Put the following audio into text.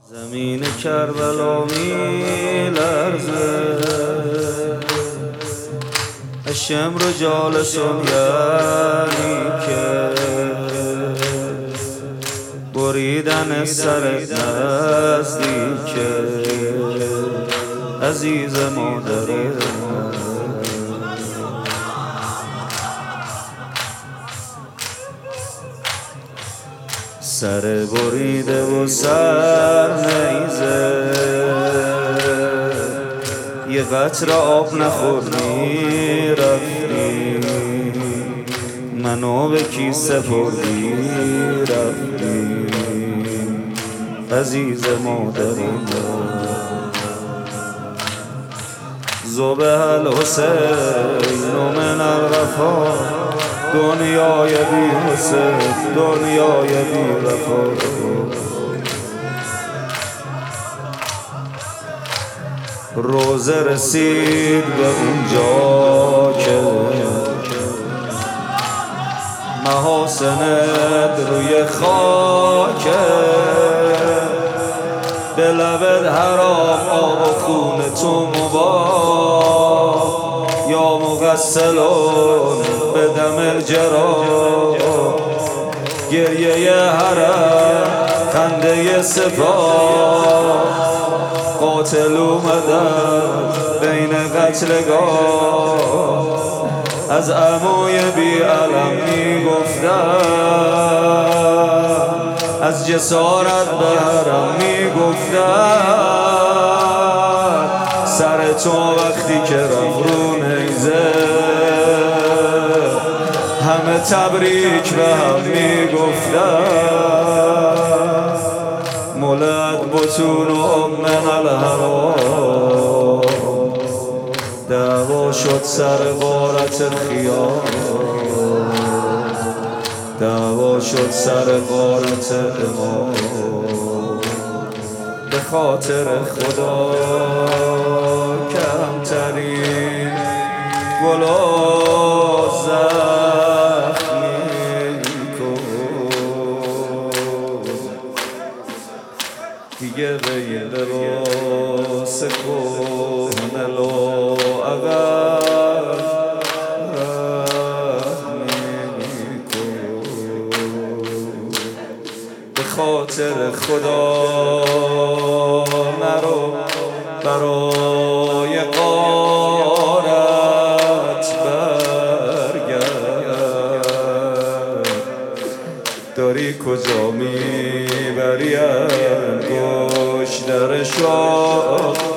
زمین کربلا می لرزه، الشمر جالس یعنی که بریدن سرت نزدیکه عزیز مادر. سر بریده و سر نیزه، یه قطره آب نخوردی رفتی، منو به کی سپردی رفتی عزیز مادرم. ذبح الحسین من الوفا، دنیای بی حسین دنیای بی وفا. روزه رسید به اونجا که محاسنت روی خاکه، به لبت حرام آب و خون تو مباح، یا مغسلون به دم الجراح. گریه حرم خنده سپاه، قاتل اومدن بین قتلگاه، از عموی بی علم میگفتن، از جسارت به حرم میگفتن. سر تو وقتی که رفت رو نیزه، همه تبریک به هم میگفتن. مولد بطون و من الهوا، دعوا شد سر غارت خیام، دعوا شد سر غارت امام. به خاطر خدا کمترین گلا زخمی کن، دیگه به لباس کهنه لااقل به خاطر خدا نرو برای غارت برگرد. داری کجا میبری انگشت در شاه؟